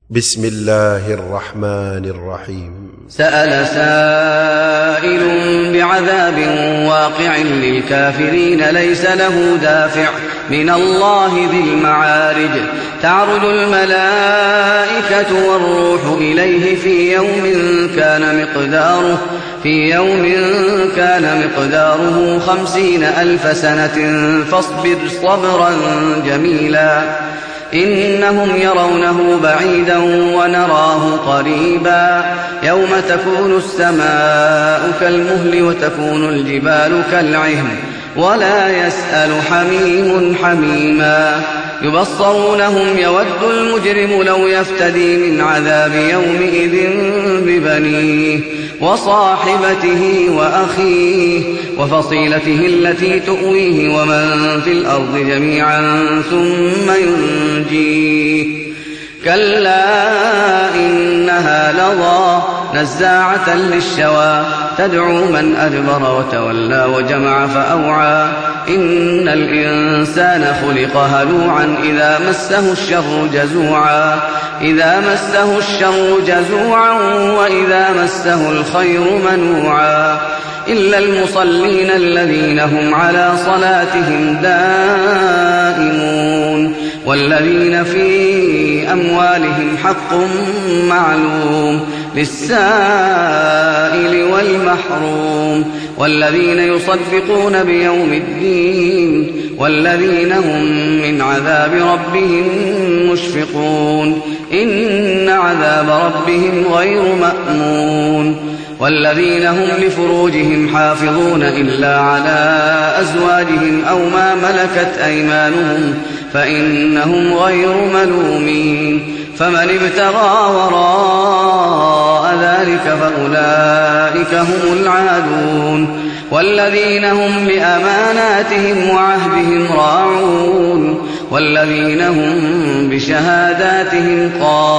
بسم الله الرحمن الرحيم. سأل سائل بعذاب واقع للكافرين ليس له دافع من الله ذي المعارج تعرج الملائكة والروح إليه في يوم كان مقداره 50,000 سنة فاصبر صبرا جميلا إنهم يرونه بعيدا ونراه قريبا يوم تكون السماء كالمهل وتكون الجبال كالعهن ولا يسأل حميم حميما يبصرونهم يود المجرم لو يفتدي من عذاب يومئذ ببنيه وصاحبته وأخيه وفصيلته التي تؤويه ومن في الأرض جميعا ثم ينجيه كلا إنها لظى نزاعة للشوى تدعو من أدبر وتولى وجمع فأوعى إن الإنسان خلق هلوعا إذا مسه الشر جزوعا وإذا مسه الخير منوعا إلا المصلين الذين هم على صلاتهم دائمون والذين في أموالهم حق معلوم للسائل والمحروم والذين يصدقون بيوم الدين والذين هم من عذاب ربهم مشفقون إن عذاب ربهم غير مأمون والذين هم لفروجهم حافظون إلا على أزواجهم أو ما ملكت أيمانهم فإنهم غير ملومين فمن ابتغى وراء ذلك فأولئك هم العادون والذين هم لأماناتهم وعهدهم راعون والذين هم بشهاداتهم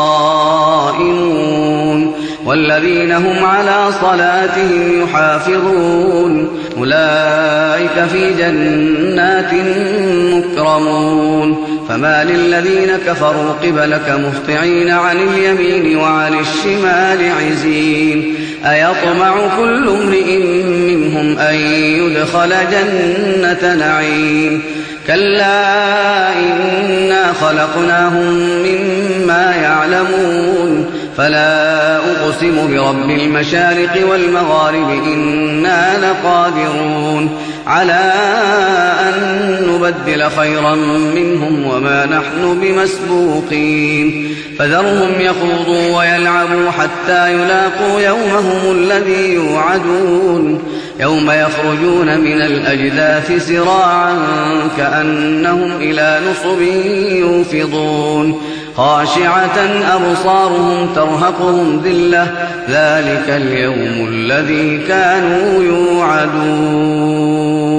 قائمون والذين هم على صلاتهم يحافظون أولئك في جنات مكرمون فما للذين كفروا قبلك مهطعين عن اليمين وعن الشمال عزين أيطمع كل امرئ منهم أن يدخل جنة نعيم كلا إنا خلقناهم مما يعلمون فلا أقسم برب المشارق والمغارب إنا لقادرون على أن نبدل خيرا منهم وما نحن بمسبوقين فذرهم يخوضوا ويلعبوا حتى يلاقوا يومهم الذي يوعدون يوم يخرجون من الأجداث سراعا كأنهم إلى نصب يوفضون خاشعة أبصارهم ترهقهم ذلة ذلك اليوم الذي كانوا يوعدون.